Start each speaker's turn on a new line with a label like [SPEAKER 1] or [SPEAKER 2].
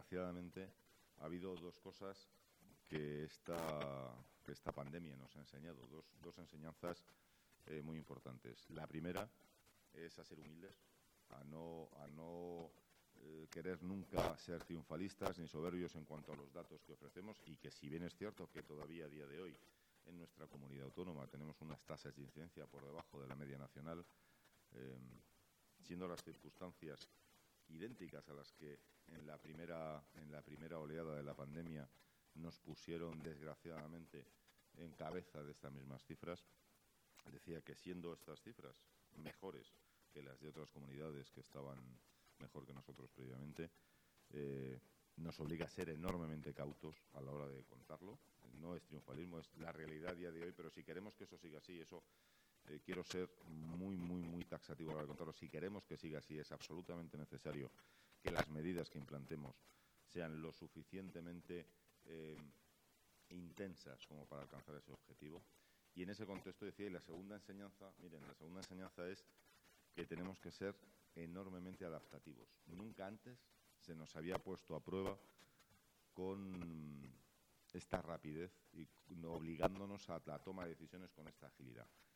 [SPEAKER 1] desgraciadamente, ha habido dos cosas que esta pandemia nos ha enseñado, dos enseñanzas muy importantes. La primera es a ser humildes, a no querer nunca ser triunfalistas ni soberbios en cuanto a los datos que ofrecemos, y que, si bien es cierto que todavía a día de hoy en nuestra comunidad autónoma tenemos unas tasas de incidencia por debajo de la media nacional, siendo las circunstancias idénticas a las que en la primera oleada de la pandemia nos pusieron, desgraciadamente, en cabeza de estas mismas cifras, decía que, siendo estas cifras mejores que las de otras comunidades que estaban mejor que nosotros previamente, nos obliga a ser enormemente cautos a la hora de contarlo. No es triunfalismo, es la realidad a día de hoy, pero si queremos que eso siga así, quiero ser muy taxativo a la hora de contarlo. Si queremos que siga así, es absolutamente necesario que las medidas que implantemos sean lo suficientemente intensas como para alcanzar ese objetivo. Y en ese contexto decía, y la segunda enseñanza es que tenemos que ser enormemente adaptativos. Nunca antes se nos había puesto a prueba con esta rapidez y obligándonos a la toma de decisiones con esta agilidad.